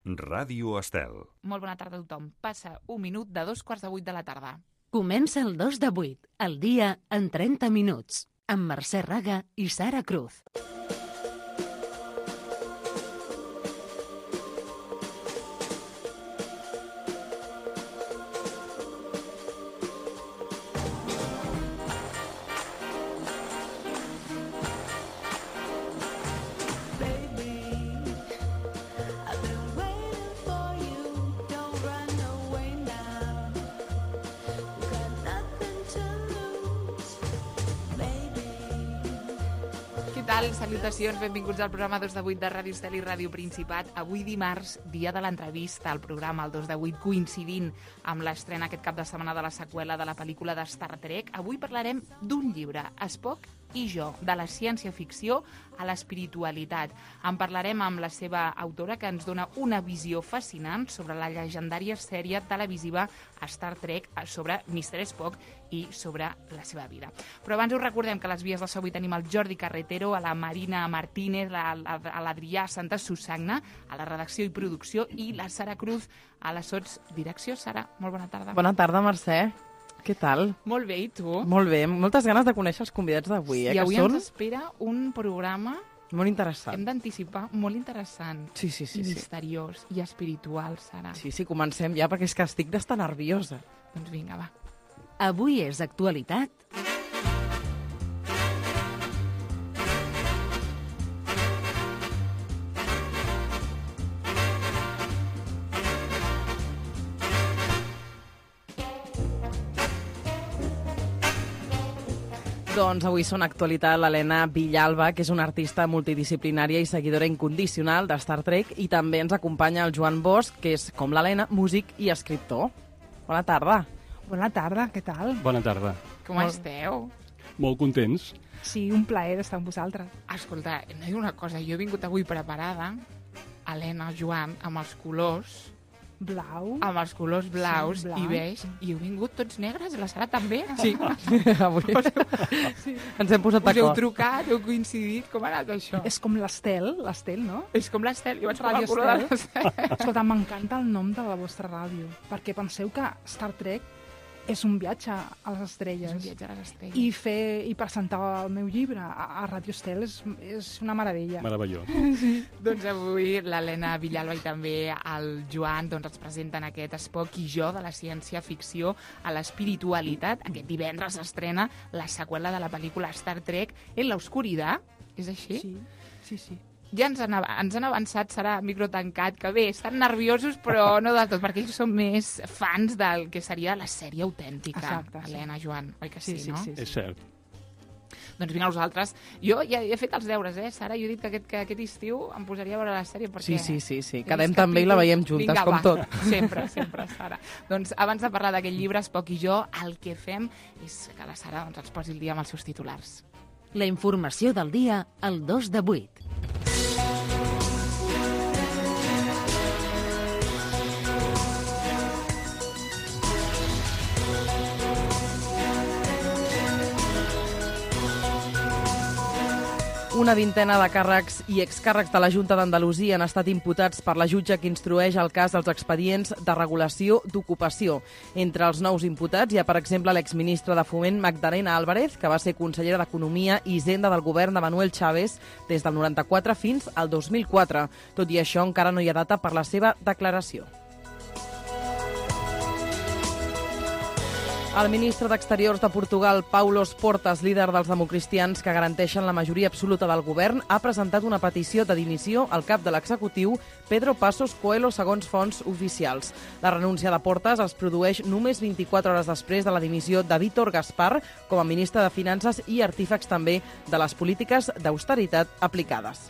Ràdio Estel. Molt bona tarda a tothom. Passa un minut de 2:45 de la tarda. Comença el 2 de 8, el dia en 30 minuts, amb Mercè Raga i Sara Cruz. Salutacions, benvinguts al programa 2 de 8 de Ràdio Estel i Ràdio Principat. Avui dimarts, dia de l'entrevista al programa, el 2 de 8, coincidint amb l'estrena aquest cap de setmana de la seqüela de la pel·lícula de Star Trek. Avui parlarem d'un llibre, Spock i jo, de la ciència-ficció a l'espiritualitat. En parlarem amb la seva autora, que ens dona una visió fascinant sobre la llegendària sèrie televisiva Star Trek, sobre Mr. Spock i sobre la seva vida. Però abans us recordem que a les vies del so avui tenim el Jordi Carretero, a la Marina Martínez, a l'Adrià Santa Susagna, a la redacció i producció, i la Sara Cruz a la sots direcció. Sara, molt bona tarda. Bona tarda, Mercè. Què tal? Molt bé, i tu? Molt bé, moltes ganes de conèixer els convidats d'avui. I avui ens espera un programa... Molt interessant. Hem d'anticipar, molt interessant. Sí. I misteriós i espiritual, Sara. Sí, comencem ja, perquè és que estic d'estar nerviosa. Doncs vinga, va. Avui és actualitat... Doncs avui són actualitat l'Helena Villalba, que és una artista multidisciplinària i seguidora incondicional de Star Trek, i també ens acompanya el Joan Bosch, que és, com l'Helena, músic i escriptor. Bona tarda. Bona tarda, què tal? Bona tarda. Com esteu? Molt contents. Sí, un plaer estar amb vosaltres. Escolta, hem de dir una cosa, jo he vingut avui preparada, Helena, Joan, amb els colors... Blau. Amb els colors blaus, sí, blau. I beix, i heu vingut tots negres, la Sara també? Sí, avui sí. Ens hem posat d'acord. Us heu d'acord. trucat, heu coincidit, com ha anat això? És com l'Estel, no? És com l'Estel, jo vaig Ràdio com el Estel. Escolta, m'encanta el nom de la vostra ràdio, perquè penseu que Star Trek és un viatge a les estrelles. És un viatge a les estrelles. I presentar el meu llibre a Ràdio Estel és una meravella. Meravellós. Sí. Doncs avui l'Helena Villalba i també el Joan ens presenten aquest Spock i jo de la ciència-ficció a l'espiritualitat. Aquest divendres s'estrena la seqüela de la pel·lícula Star Trek en l'oscuritat. És així? Sí. Ja ens han avançat, serà micro tancat, que bé, estan nerviosos, però no del tot, perquè ells són més fans del que seria la sèrie autèntica. Exacte, Helena, Joan, oi que sí, no? Sí. És cert. Doncs vinga, nosaltres. Jo ja he fet els deures, Sara? Jo he dit que aquest estiu em posaria a veure la sèrie perquè... Sí. Quedem també i la veiem juntes, vinga, com tot. Sempre, Sara. Doncs abans de parlar d'aquest llibre, Spock i jo, el que fem és que la Sara ens posi el dia amb els seus titulars. La informació del dia al 2 de 8. Una vintena de càrrecs i excàrrecs de la Junta d'Andalusia han estat imputats per la jutge que instrueix el cas dels expedients de regulació d'ocupació. Entre els nous imputats hi ha, per exemple, l'exministra de Foment Magdalena Álvarez, que va ser consellera d'Economia i Hisenda del govern de Manuel Chávez des del 94 fins al 2004. Tot i això, encara no hi ha data per la seva declaració. El ministre d'Exteriors de Portugal, Paulos Portas, líder dels democristians que garanteixen la majoria absoluta del govern, ha presentat una petició de dimissió al cap de l'executiu, Pedro Passos Coelho, segons fonts oficials. La renúncia de Portas es produeix només 24 hores després de la dimissió de Vítor Gaspar com a ministre de Finances i artífex també de les polítiques d'austeritat aplicades.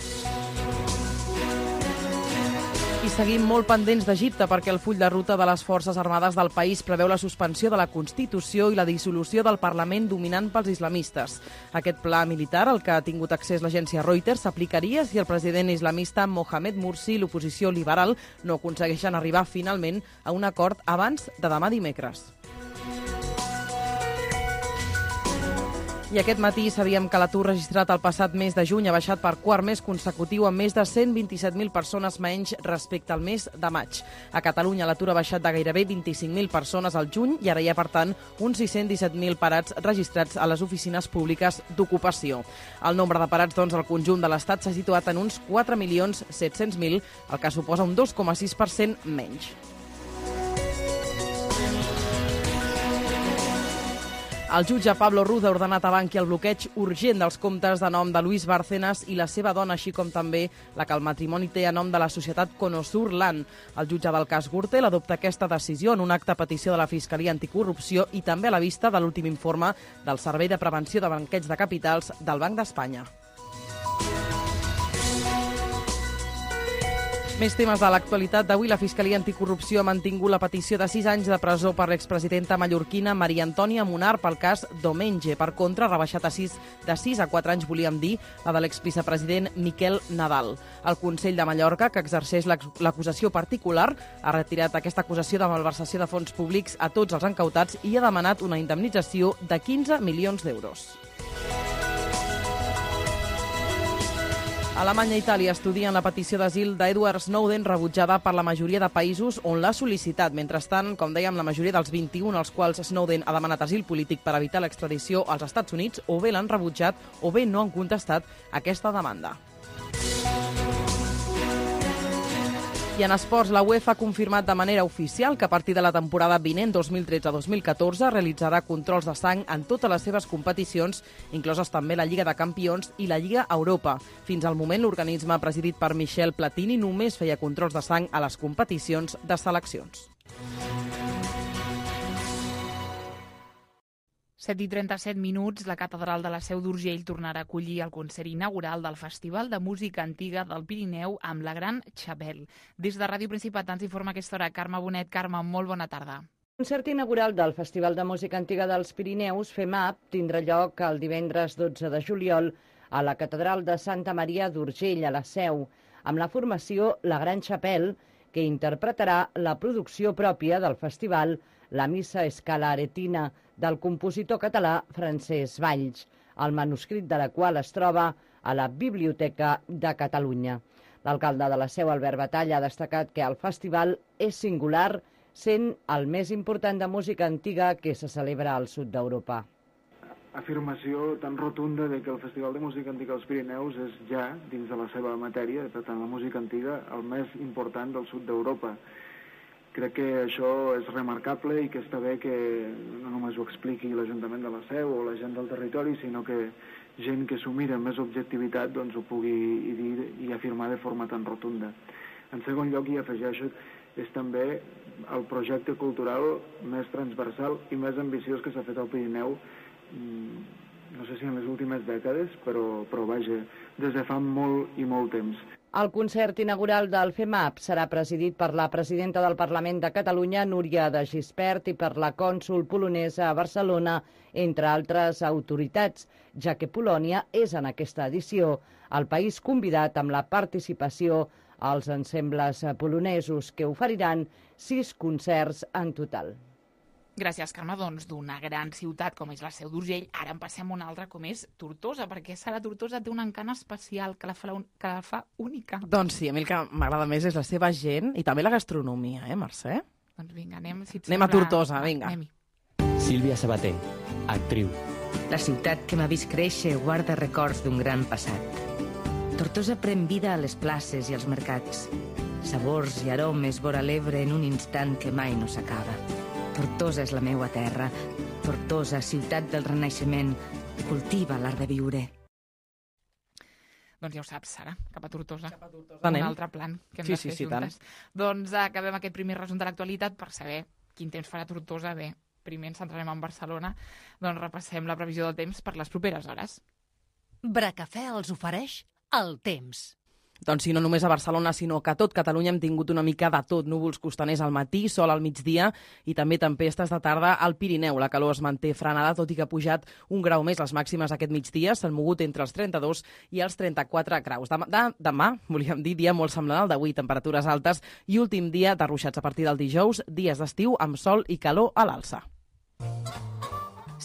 I seguim molt pendents d'Egipte perquè el full de ruta de les Forces Armades del país preveu la suspensió de la Constitució i la dissolució del Parlament dominant pels islamistes. Aquest pla militar, al que ha tingut accés l'agència Reuters, s'aplicaria si el president islamista Mohamed Morsi i l'oposició liberal no aconsegueixen arribar finalment a un acord abans de demà dimecres. I aquest matí sabíem que l'atur registrat el passat mes de juny ha baixat per quart mes consecutiu amb més de 127.000 persones menys respecte al mes de maig. A Catalunya l'atur ha baixat de gairebé 25.000 persones al juny i ara hi ha, per tant, uns 617.000 parats registrats a les oficines públiques d'ocupació. El nombre de parats, doncs, al conjunt de l'Estat s'ha situat en uns 4.700.000, el que suposa un 2,6% menys. El jutge Pablo Ruz ha ordenat a Bankia el bloqueig urgent dels comptes de nom de Luis Bárcenas i la seva dona, així com també la que el matrimoni té a nom de la societat Conosur Land. El jutge del cas Gürtel adopta aquesta decisió en un acte a petició de la Fiscalia Anticorrupció i també a la vista de l'últim informe del Servei de Prevenció de Blanqueig de Capitals del Banc d'Espanya. Més temes de l'actualitat d'avui. La Fiscalia Anticorrupció ha mantingut la petició de 6 anys de presó per l'expresidenta mallorquina Maria Antònia Munar pel cas Domenge. Per contra, ha rebaixat de 6 a 4 anys, volíem dir, la de l'exvicepresident Miquel Nadal. El Consell de Mallorca, que exerceix l'acusació particular, ha retirat aquesta acusació de malversació de fons públics a tots els encautats i ha demanat una indemnització de 15 milions d'euros. Alemanya i Itàlia estudien la petició d'asil d'Edward Snowden rebutjada per la majoria de països on l'ha sol·licitat. Mentrestant, com dèiem, la majoria dels 21 als quals Snowden ha demanat asil polític per evitar l'extradició als Estats Units o bé l'han rebutjat o bé no han contestat aquesta demanda. I en esports, la UEFA ha confirmat de manera oficial que a partir de la temporada vinent 2013-2014 realitzarà controls de sang en totes les seves competicions, incloses també la Lliga de Campions i la Lliga Europa. Fins al moment, l'organisme presidit per Michel Platini només feia controls de sang a les competicions de seleccions. 7:37, la Catedral de la Seu d'Urgell tornarà a acollir el concert inaugural del Festival de Música Antiga del Pirineu amb la Gran Chapelle. Des de Ràdio Principat ens informa aquesta hora Carme Bonet. Carme, molt bona tarda. El concert inaugural del Festival de Música Antiga dels Pirineus, FEMAP, tindrà lloc el divendres 12 de juliol a la Catedral de Santa Maria d'Urgell, a la Seu, amb la formació La Gran Chapelle, que interpretarà la producció pròpia del festival, la Missa Scala Aretina, del compositor català Francesc Valls, el manuscrit de la qual es troba a la Biblioteca de Catalunya. L'alcalde de la Seu, Albert Batalla, ha destacat que el festival és singular, sent el més important de música antiga que se celebra al sud d'Europa. Afirmació tan rotunda de que el Festival de Música Antiga dels Pirineus és ja, dins de la seva matèria, per tant la música antiga, el més important del sud d'Europa. Crec que això és remarcable i que està bé que no només ho expliqui l'Ajuntament de la Seu o la gent del territori, sinó que gent que s'ho mira amb més objectivitat doncs ho pugui dir i afirmar de forma tan rotunda. En segon lloc, i afegeixo, és també el projecte cultural més transversal i més ambiciós que s'ha fet al Pirineu, no sé si en les últimes dècades, però vaja, des de fa molt i molt temps. El concert inaugural del FEMAP serà presidit per la presidenta del Parlament de Catalunya, Núria de Gispert, i per la cònsol polonesa a Barcelona, entre altres autoritats, ja que Polònia és en aquesta edició el país convidat amb la participació als ensembles polonesos, que oferiran 6 concerts en total. Gràcies, Carme. Doncs d'una gran ciutat com és la Seu d'Urgell, ara en passem a una altra com és Tortosa, perquè Sara Tortosa té un encant especial que la fa única. Doncs sí, a mi el que m'agrada més és la seva gent i també la gastronomia, Mercè? Doncs vinga, anem a Tortosa, vinga. Anem-hi. Sílvia Sabater, actriu. La ciutat que m'ha vist créixer guarda records d'un gran passat. Tortosa pren vida a les places i als mercats. Sabors i aromes vora l'Ebre en un instant que mai no s'acaba. Tortosa és la meua terra. Tortosa, ciutat del Renaixement, cultiva l'art de viure. Doncs ja ho saps, Sara, cap a Tortosa. Un altre plan que hem de fer juntes. Doncs acabem aquest primer resum de l'actualitat per saber quin temps farà Tortosa. Bé, primer ens centrarem en Barcelona. Doncs repassem la previsió del temps per les properes hores. Bracafè els ofereix el temps. Doncs sí, no només a Barcelona, sinó que a tot Catalunya hem tingut una mica de tot. Núvols costaners al matí, sol al migdia i també tempestes de tarda al Pirineu. La calor es manté frenada, tot i que ha pujat 1 grau més les màximes aquest migdia. S'han mogut entre els 32 i els 34 graus. Demà, volíem dir, dia molt semblant al d'avui, temperatures altes i últim dia de ruixats a partir del dijous, dies d'estiu amb sol i calor a l'alça.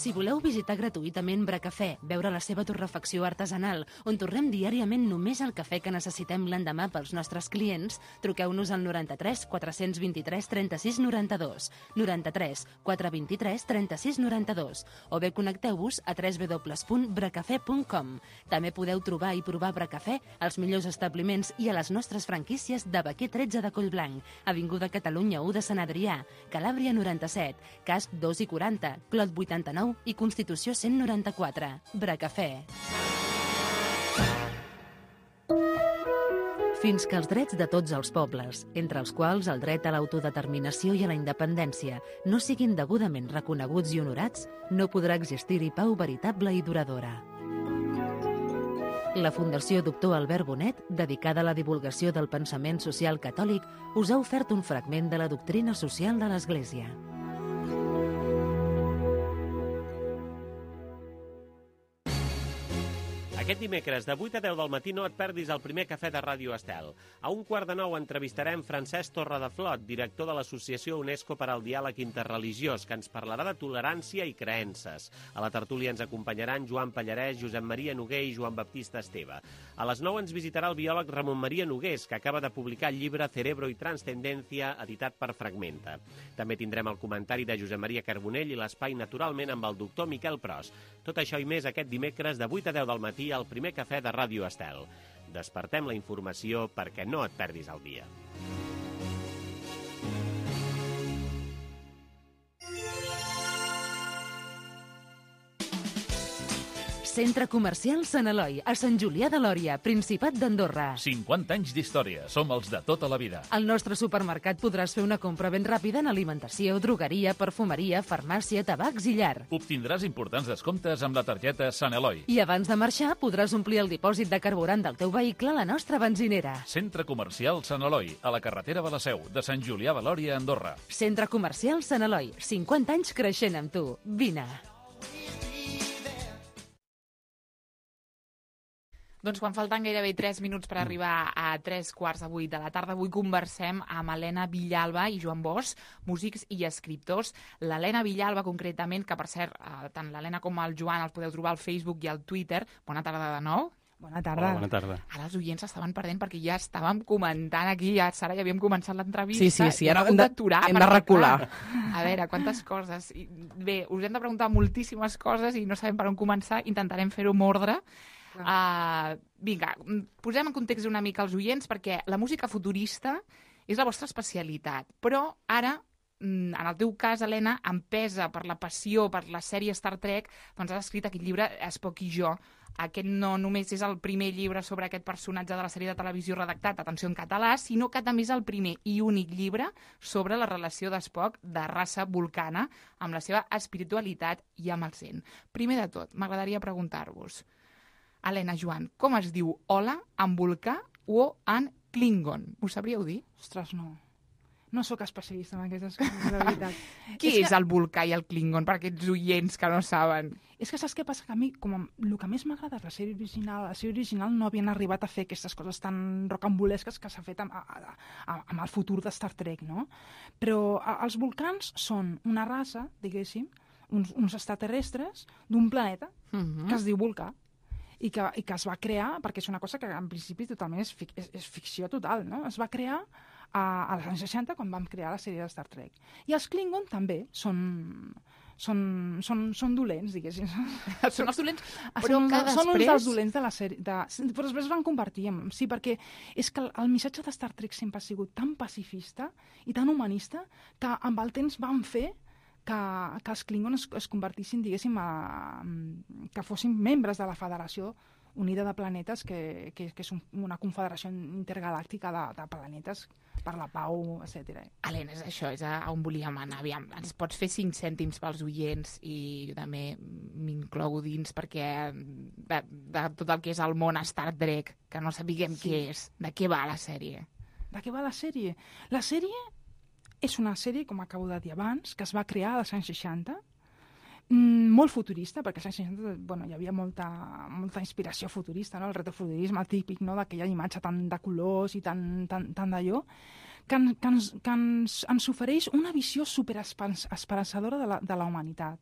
Si voleu visitar gratuïtament Bracafè, veure la seva torrefacció artesanal, on torrem diàriament només el cafè que necessitem l'endemà pels nostres clients, truqueu-nos al 93 423 36 92, 93 423 36 92, o bé connecteu-vos a www.bracafè.com. També podeu trobar i provar Bracafè als millors establiments i a les nostres franquícies de Baquer 13 de Collblanc, Avinguda Catalunya 1 de Sant Adrià, Calàbria 97, Casp 2 i 40, Clot 89 i Constitució 194. Bracafè. Fins que els drets de tots els pobles, entre els quals el dret a l'autodeterminació i a la independència, no siguin degudament reconeguts i honorats, no podrà existir-hi pau veritable i duradora. La Fundació Doctor Albert Bonet, dedicada a la divulgació del pensament social catòlic, us ha ofert un fragment de la doctrina social de l'Església. Aquest dimecres, de 8 a 10 del matí, no et perdis el primer cafè de Ràdio Estel. A 1:15 entrevistarem Francesc Torredeflot, director de l'Associació UNESCO per al Diàleg Interreligiós, que ens parlarà de tolerància i creences. A la tertúlia ens acompanyaran Joan Pallarès, Josep Maria Noguer i Joan Baptista Esteve. A les 9 ens visitarà el biòleg Ramon Maria Nogués, que acaba de publicar el llibre Cerebro y Transcendencia, editat per Fragmenta. També tindrem el comentari de Josep Maria Carbonell i l'espai Naturalment amb el doctor Miquel Pros. Tot això i més aquest dimecres de 8 a 10 del matí al primer cafè de Ràdio Estel. Despertem la informació perquè no et perdis el dia. Centre Comercial Sant Eloi, a Sant Julià de Lòria, Principat d'Andorra. 50 anys d'història, som els de tota la vida. Al nostre supermercat podràs fer una compra ben ràpida en alimentació, drogueria, perfumeria, farmàcia, tabacs i llar. Obtindràs importants descomptes amb la targeta Sant Eloi. I abans de marxar podràs omplir el dipòsit de carburant del teu vehicle a la nostra benzinera. Centre Comercial Sant Eloi, a la carretera de la Seu, de Sant Julià de Lòria, Andorra. Centre Comercial Sant Eloi, 50 anys creixent amb tu. Vine. Doncs quan falten gairebé 3 minuts per arribar a 7:45 de la tarda, avui conversem amb Helena Villalba i Joan Bosch, músics i escriptors. L'Helena Villalba, concretament, que per cert, tant l'Helena com el Joan els podeu trobar al Facebook i al Twitter. Bona tarda de nou. Bona tarda. Hola, bona tarda. Ara els oients s'estaven perdent perquè ja estàvem comentant aquí, ja, Sara, ja havíem començat l'entrevista. Sí, ara hem de recular. A veure, quantes coses. Bé, us hem de preguntar moltíssimes coses i no sabem per on començar, intentarem fer-ho amb ordre. Vinga, posem en context una mica els oients perquè la música futurista és la vostra especialitat, però ara, en el teu cas, Helena, empesa per la passió per la sèrie Star Trek, doncs has escrit aquest llibre Spock i jo. Aquest no només és el primer llibre sobre aquest personatge de la sèrie de televisió redactat, atenció, en català, sinó que també és el primer i únic llibre sobre la relació d'Spock, de raça vulcana, amb la seva espiritualitat i amb el Zen. Primer de tot, m'agradaria preguntar-vos, Helena, Joan, com es diu hola en vulcà o en klingon? Ho sabríeu dir? Ostres, no. No sóc especialista en aquestes coses, de veritat. Què és el vulcà i el klingon, per aquests oients que no saben? És que saps què passa? Que a mi, el que més m'agrada és la sèrie original no havien arribat a fer aquestes coses tan rocambolesques que s'ha fet amb el futur de Star Trek, no? Però els vulcans són una raça, diguéssim, uns extraterrestres d'un planeta que es diu Vulcà. I que es va crear, perquè és una cosa que en principi totalment és ficció total, no? Es va crear als anys 60 quan vam crear la sèrie de Star Trek. I els Klingon també són dolents, diguéssim. Són els dolents, però són uns dels dolents de la sèrie. Però després van convertir en... Sí, perquè és que el missatge de Star Trek sempre ha sigut tan pacifista i tan humanista que amb el temps van fer que els Klingons es convertissin, diguéssim, que fossin membres de la Federació Unida de Planetes, que és una confederació intergalàctica de planetes per la pau, etc. Helena, és això, és on volíem anar. Aviam, ens pots fer 5 cèntims pels oients i jo també m'inclogo dins perquè de tot el que és el món Star Trek, que no sapiguem què és, de què va la sèrie? De què va la sèrie? La sèrie és una sèrie, com acabo de dir abans, que es va crear als anys 60, molt futurista, perquè als anys 60 hi havia molta inspiració futurista, no? El retrofuturisme típic, no? D'aquella imatge tan de colors i tan d'allò, que ens ofereix una visió superesperançadora de la humanitat.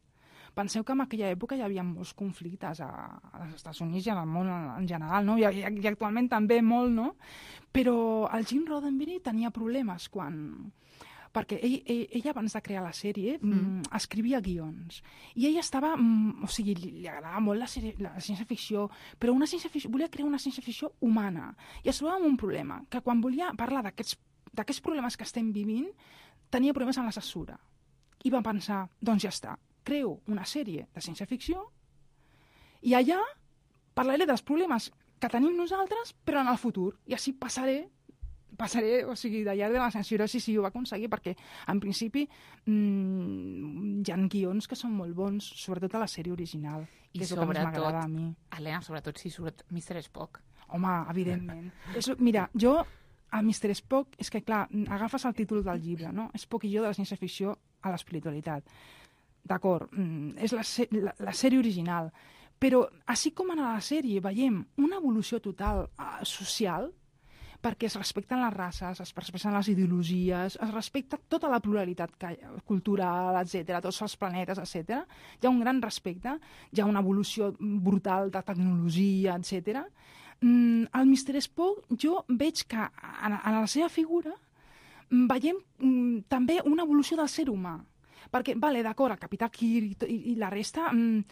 Penseu que en aquella època hi havia molts conflictes als Estats Units i al món en general, no? I actualment també molt, no? Però el Gene Roddenberry tenia problemes perquè ell abans de crear la sèrie escrivia guions. I ell estava... o sigui, li agradava molt la ciència-ficció, però volia crear una ciència-ficció humana. I es trobava amb un problema, que quan volia parlar d'aquests problemes que estem vivint, tenia problemes amb la censura. I va pensar, doncs ja està, creo una sèrie de ciència-ficció i allà parlaré dels problemes que tenim nosaltres, però en el futur. I així passaré, o sigui, de llarg de la censura, sí, ho va aconseguir, perquè en principi hi ha guions que són molt bons, sobretot a la sèrie original, que és el que més m'agrada a mi. Helena, sobretot si surt Mr. Spock. Home, evidentment. Mira, jo, a Mr. Spock, és que clar, agafes el títol del llibre, no? Spock i jo de la ciència-ficció a l'espiritualitat. D'acord, és la sèrie original, però així com en la sèrie veiem una evolució total social, perquè es respecten les races, es respecten les ideologies, es respecta tota la pluralitat cultural, etc., tots els planetes, etc. Hi ha un gran respecte, hi ha una evolució brutal de tecnologia, etc. El Mr. Spock, jo veig que en la seva figura veiem també una evolució del ser humà. Perquè, vale, d'acord, el Capità Kirk i la resta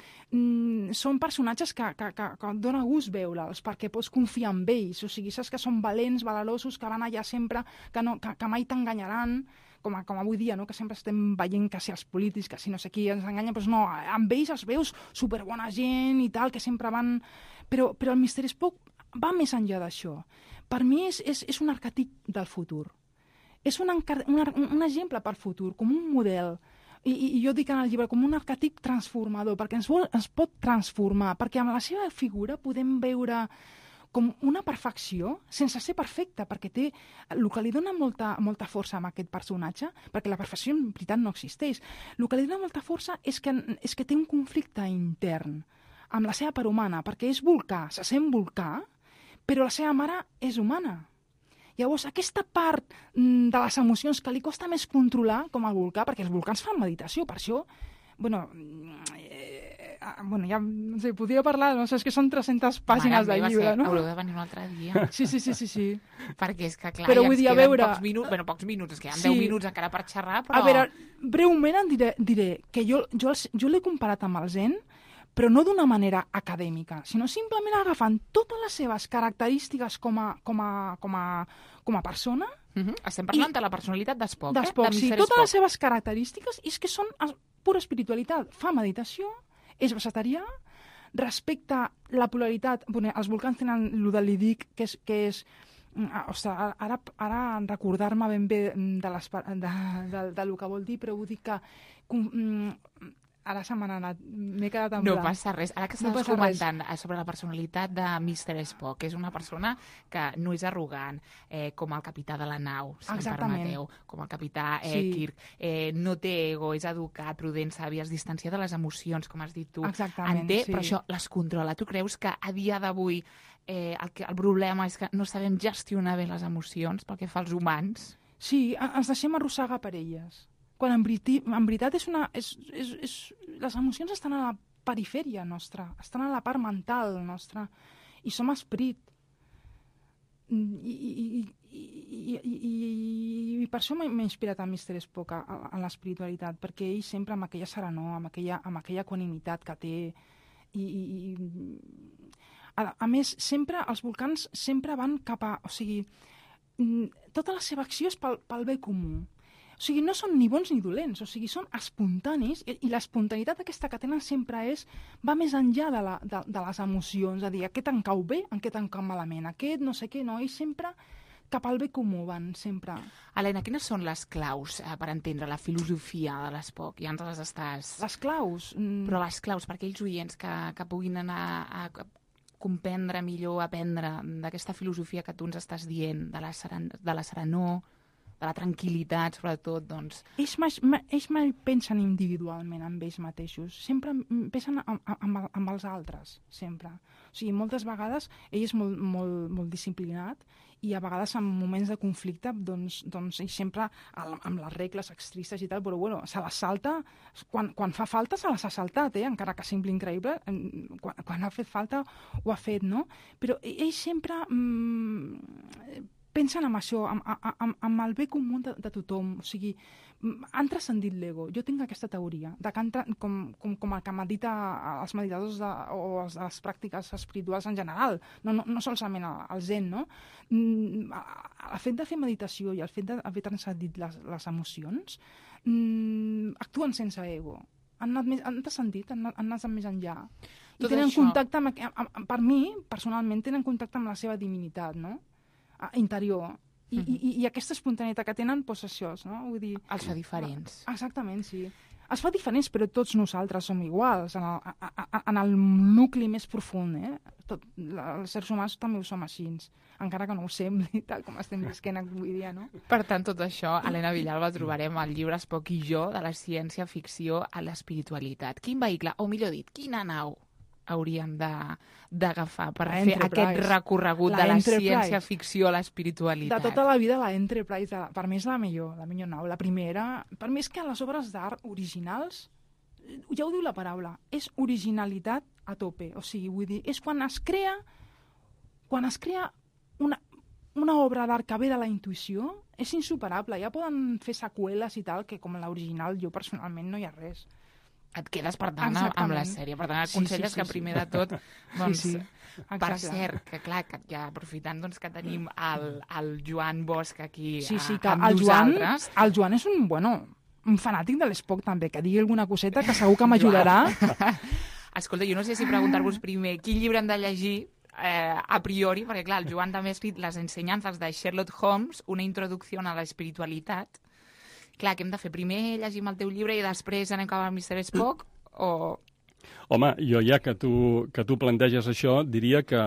són personatges que dona gust veure'ls, perquè pots confiar en ells, o sigui, saps que són valents, valerosos, que van allà sempre, que mai t'enganyaran, com avui dia, no? Que sempre estem veient que si els polítics, que si no sé qui ens enganyen, però no, amb ells els veus superbona gent i tal, que sempre van... Però el Mr. Spock va més enllà d'això. Per mi és un arquetip del futur. És un exemple per futur, com un model. I jo dic en el llibre com un arquetip transformador, perquè ens pot transformar, perquè amb la seva figura podem veure com una perfecció sense ser perfecta, perquè té el que li dona molta força a aquest personatge, perquè la perfecció en veritat no existeix. El que li dona molta força és que té un conflicte intern amb la seva part humana, perquè és volcà, se sent volcà, però la seva mare és humana. Llavors, aquesta part de les emocions que li costa més controlar, com el volcà, perquè els volcans fan meditació, per això, ja no sé, podria parlar, no sé, és que són 300 pàgines del llibre, no? Haureu de venir un altre dia. Sí. Perquè és que, clar, però ja vull dir, ens queden veure... pocs minuts, es queden 10 minuts encara per xerrar, però... A veure, breument diré que jo l'he comparat amb el Zen, però no d'una manera acadèmica, sinó simplement agafant totes les seves característiques com a persona. Estem parlant de la personalitat d'Spock, sí, totes les seves característiques és que són pura espiritualitat. Fa meditació, és vegetarià, respecta la pluralitat. Els volcans tenen el de l'Idic, que és ara recordar-me ben bé del que vol dir, però vull dir que... Ara se m'ha anat, m'he quedat en blanc. No passa res. Ara que estàs comentant sobre la personalitat de Mr. Spock, és una persona que no és arrogant, com el capità de la nau, si em permeteu, com el capità Kirk. No té ego, és educat, prudent, savi, es distancia de les emocions, com has dit tu. Exactament, sí. Però això les controla. Tu creus que a dia d'avui el problema és que no sabem gestionar bé les emocions pel que fa als humans? Sí, ens deixem arrossegar per elles. Quan en veritat les emocions estan a la perifèria nostra, estan a la part mental nostra, i som esperit. I per això m'ha inspirat a Mr. Spock en l'espiritualitat, perquè ell sempre amb aquella serenor, amb aquella equanimitat que té, a més, sempre els volcans sempre van cap a... O sigui, tota la seva acció és pel bé comú. O sigui, no són ni bons ni dolents, o sigui, són espontanis, i l'espontaneïtat aquesta que tenen sempre va més enllà de les emocions, a dir, aquest em cau bé, aquest em cau malament, aquest no sé què, no, ells sempre cap al bé comú van, sempre. Helena, quines són les claus per entendre la filosofia de l'Spock? Ja ens les estàs... Les claus? Però les claus, per aquells oients que puguin anar a comprendre millor, aprendre d'aquesta filosofia que tu ens estàs dient, de la serenor... la tranquil·litat, sobretot, doncs... Ells mai pensen individualment en ells mateixos, sempre pensen amb els altres, sempre. O sigui, moltes vegades ell és molt disciplinat i a vegades en moments de conflicte doncs ell sempre amb les regles extristes i tal, però bueno, se les salta, quan fa falta se les ha saltat, encara que sembli increïble, quan ha fet falta ho ha fet, no? Però ell sempre pensen en això, amb el bé comú de tothom, o sigui, han transcendit l'ego. Jo tinc aquesta teoria, de que com el que medita els meditadors o les pràctiques espirituals en general, no solament el zen, no? El fet de fer meditació i el fet d'haver transcendit les emocions actuen sense ego. Han transcendit, han anat més enllà. I tenen contacte per mi, personalment, tenen contacte amb la seva divinitat, no? Interior. I aquesta espontaneïtat que tenen, doncs això, no? Vull dir... Els fa diferents. Exactament, sí. Els fa diferents, però tots nosaltres som iguals, en el nucli més profund, els éssers humans també ho som així, encara que no ho sembli, tal com estem visquent avui dia, no? Per tant, tot això, Helena Villalba, trobarem al llibre Spock i jo, de la ciència-ficció a l'espiritualitat. Quin vehicle, o millor dit, quina nau hauríem d'agafar per fer aquest recorregut de la ciència-ficció a l'espiritualitat? De tota la vida, la Enterprise, per mi és la millor nau. La primera, per mi és que les obres d'art originals, ja ho diu la paraula, és originalitat a tope. O sigui, vull dir, és quan es crea una obra d'art que ve de la intuïció, és insuperable. Ja poden fer seqüeles i tal, que com l'original jo personalment no hi ha res. Et quedes, per tant, amb la sèrie. Per tant, aconselles que primer de tot... Doncs, per cert, que clar, que ja aprofitant que tenim el Joan Bosch aquí amb nosaltres... El Joan és un fanàtic de l'Spock, també, que digui alguna coseta que segur que m'ajudarà. Escolta, jo no sé si preguntar-vos primer quin llibre hem de llegir a priori, perquè clar, el Joan també ha escrit Les ensenyances de Sherlock Holmes, una introducció a l'espiritualitat. Clar, què hem de fer? Primer llegim el teu llibre i després anem cap al Mr. Spock? O... Home, jo ja que tu planteges això, diria que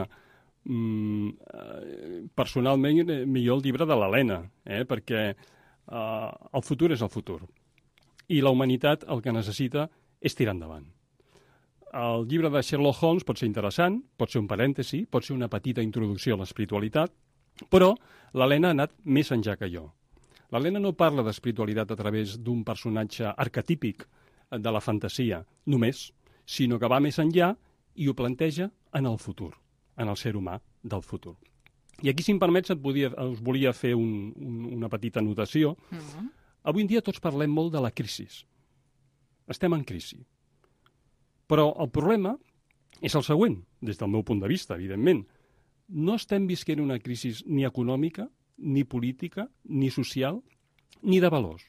personalment millor el llibre de l'Helena, perquè el futur és el futur. I la humanitat el que necessita és tirar endavant. El llibre de Sherlock Holmes pot ser interessant, pot ser un parèntesi, pot ser una petita introducció a l'espiritualitat, però l'Helena ha anat més enllà que jo. L'Helena no parla d'espiritualitat a través d'un personatge arquetípic de la fantasia, només, sinó que va més enllà i ho planteja en el futur, en el ser humà del futur. I aquí, si em permets, us volia fer una petita anotació. Avui en dia tots parlem molt de la crisi. Estem en crisi. Però el problema és el següent, des del meu punt de vista, evidentment. No estem visquent una crisi ni econòmica, ni política, ni social, ni de valors.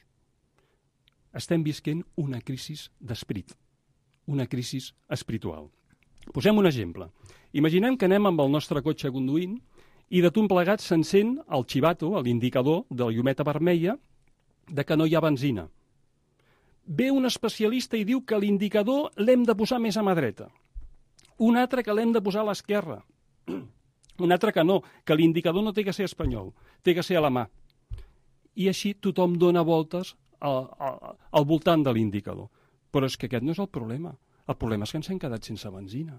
Estem visquent una crisi d'esperit, una crisi espiritual. Posem un exemple. Imaginem que anem amb el nostre cotxe conduint i de tot plegat s'encén el xivato, l'indicador de la llumeta vermella, de que no hi ha benzina. Ve un especialista i diu que l'indicador l'hem de posar més a mà dreta. Un altre que l'hem de posar a l'esquerra. Un altre que no, que l'indicador no té que ser espanyol, té que ser a la mà. I així tothom dona voltes al voltant de l'indicador. Però és que aquest no és el problema. El problema és que ens hem quedat sense benzina.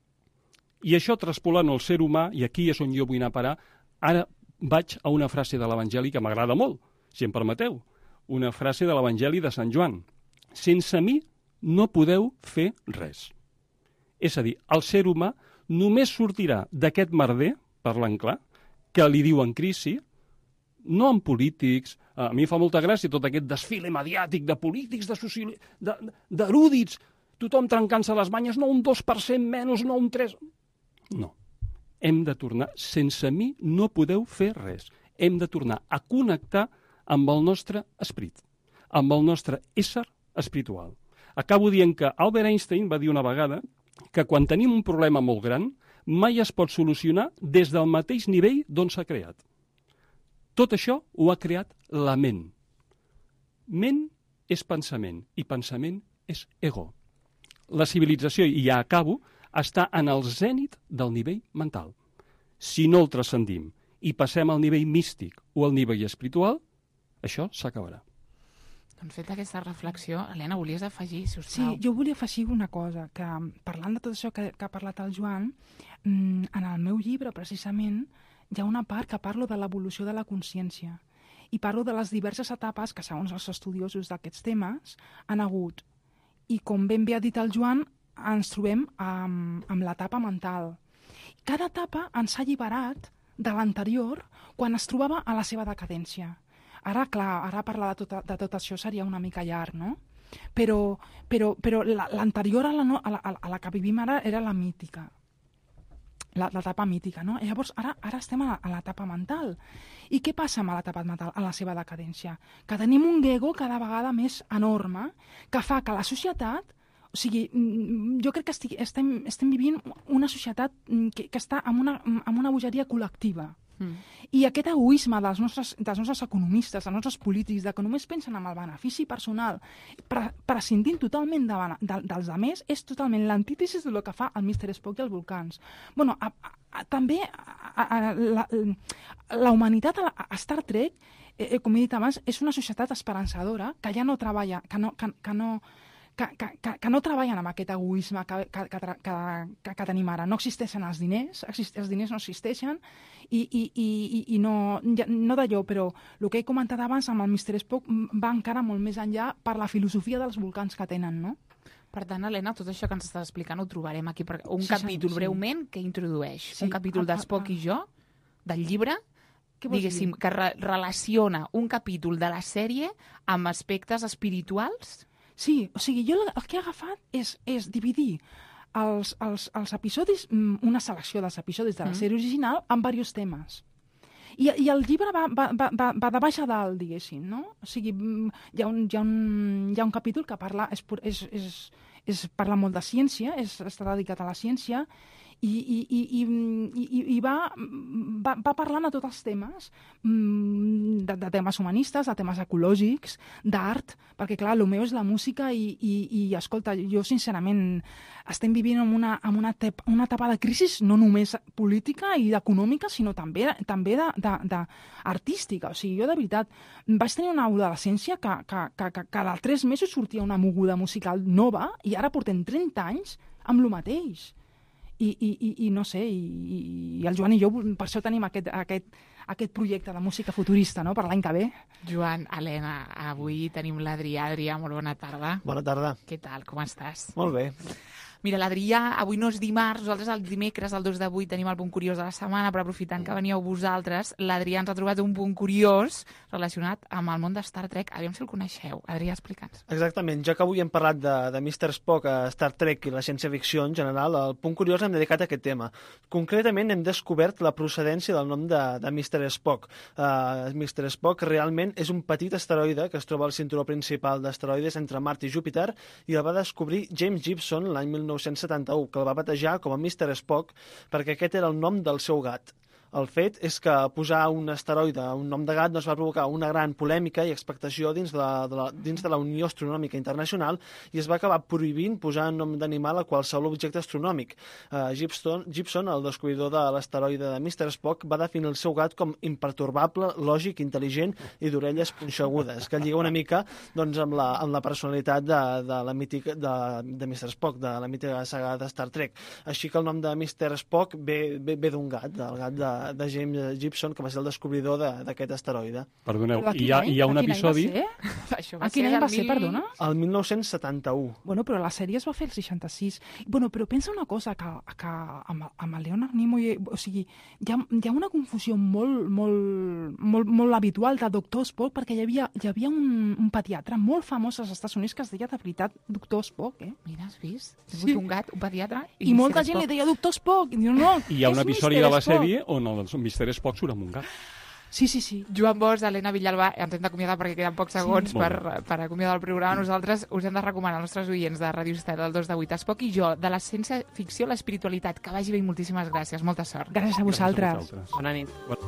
I això traspolant el ser humà, i aquí és on jo vull anar a parar, ara vaig a una frase de l'Evangeli que m'agrada molt, si em permeteu. Una frase de l'Evangeli de Sant Joan. Sense mi no podeu fer res. És a dir, el ser humà només sortirà d'aquest merder, parlant clar, que li diuen crisi, no en polítics. A mi fa molta gràcia tot aquest desfile mediàtic de polítics, d'erudits, tothom trencant-se les banyes, no un 2% menys, no un 3%. No. Hem de tornar, sense mi no podeu fer res. Hem de tornar a connectar amb el nostre esperit, amb el nostre ésser espiritual. Acabo dient que Albert Einstein va dir una vegada que quan tenim un problema molt gran mai es pot solucionar des del mateix nivell d'on s'ha creat. Tot això ho ha creat la ment. Ment és pensament i pensament és ego. La civilització, i ja acabo, està en el zènit del nivell mental. Si no el transcendim i passem al nivell místic o al nivell espiritual, això s'acabarà. Doncs feta aquesta reflexió, Helena, volies afegir, si us Sí, plau? jo volia afegir una cosa, que parlant de tot això que ha parlat el Joan, en el meu llibre, precisament, hi ha una part que parlo de l'evolució de la consciència i parlo de les diverses etapes que, segons els estudiosos d'aquests temes, han hagut. I com ben bé ha dit el Joan, ens trobem amb l'etapa mental. Cada etapa ens ha alliberat de l'anterior quan es trobava a la seva decadència. Ara, clar, ara parlar de tot això seria una mica llarg, no? Però l'anterior a la que vivim ara era la mítica, l'etapa mítica, no? I llavors, ara estem a l'etapa mental. I què passa amb l'etapa mental, a la seva decadència? Que tenim un ego cada vegada més enorme que fa que la societat, o sigui, jo crec que estem vivint una societat que està amb una bogeria col·lectiva. I aquest egoisme dels nostres economistes, dels nostres polítics, que només pensen en el benefici personal, prescindint totalment dels altres, és totalment l'antítesis del que fa el Mr. Spock i els volcans. Bueno, també la humanitat a Star Trek, com he dit abans, és una societat esperançadora que ja no treballa, que no treballen amb aquest egoisme que tenim ara. No existeixen els diners no existeixen i no d'allò, però el que he comentat abans amb el Mr. Spock va encara molt més enllà per la filosofia dels volcans que tenen, no? Per tant, Helena, tot això que ens estàs explicant ho trobarem aquí. Un capítol breument que introdueix. Un capítol d'Spock i jo, del llibre, diguéssim, que relaciona un capítol de la sèrie amb aspectes espirituals. Sí, o sigui, jo el que he agafat és dividir els episodis, una selecció dels episodis de la sèrie original amb diversos temes. I el llibre va de baix a dalt, diguéssim, no? O sigui, hi ha un capítol que parla parla molt de ciència, està dedicat a la ciència, i va parlant de tots els temes, de temes humanistes, de temes ecològics, d'art, perquè clar, el meu és la música i escolta, jo sincerament estem vivint en una etapa de crisi no només política i econòmica, sinó també d'artística. O sigui, jo de veritat vaig tenir una adolescència que cada 3 mesos sortia una moguda musical nova i ara portem 30 anys amb el mateix. I no sé, i el Joan i jo per això tenim aquest projecte de música futurista, no?, per l'any que ve. Joan, Helena, avui tenim l'Adrià. Adrià, molt bona tarda. Bona tarda. Què tal, com estàs? Molt bé. Mira, l'Adrià, avui no és dimarts, nosaltres el dimecres, el 2 de 8, tenim el punt curiós de la setmana, però aprofitant que veníeu vosaltres, l'Adrià ens ha trobat un punt curiós relacionat amb el món de Star Trek. Aviam si el coneixeu. Adrià, explica'ns. Exactament, ja que avui hem parlat de Mr. Spock a Star Trek i la ciència-ficció en general, el punt curiós hem dedicat a aquest tema. Concretament hem descobert la procedència del nom de Mr. Spock. Mr. Spock realment és un petit asteroide que es troba al cinturó principal d'asteroides entre Mart i Júpiter i el va descobrir James Gibson l'any 1971, que el va batejar com a Mr. Spock perquè aquest era el nom del seu gat. El fet és que posar un asteroide, un nom de gat, doncs va provocar una gran polèmica i expectació dins de la Unió Astronòmica Internacional i es va acabar prohibint posar nom d'animal a qualsevol objecte astronòmic. Gibson, el descobridor de l'asteroide de Mr. Spock, va definir el seu gat com impertorbable, lògic, intel·ligent i d'orelles punxegudes, que lliga una mica doncs, amb la personalitat de Mr. Spock, de la mítica saga de Star Trek. Així que el nom de Mr. Spock ve d'un gat, del gat de James Gibson, que va ser el descobridor d'aquest asteroide. Perdoneu, hi ha un episodi... A quin any va ser, perdona? El 1971. Bueno, però la sèrie es va fer el 66. Bueno, però pensa una cosa, que amb el Leonard Nimoy, o sigui, hi ha una confusió molt habitual de Doctor Spock, perquè hi havia un pediatre molt famós als Estats Units que es deia de veritat Doctor Spock, eh? Mira, has vist? Sí. Un gat, un pediatre... I molta gent li deia Doctor Spock. I diu, no, hi ha un episodi de la sèrie on el Mr. Spock surt amb un gat. Sí. Joan Bosch, Helena Villalba, ens hem d'acomiadar perquè queden pocs segons per acomiadar el programa. Nosaltres us hem de recomanar als nostres oients de Ràdio Estel del 2 de 8, Spock i jo, de la ciència-ficció a l'espiritualitat. Que vagi bé i moltíssimes gràcies. Molta sort. Gràcies a vosaltres. Bona nit.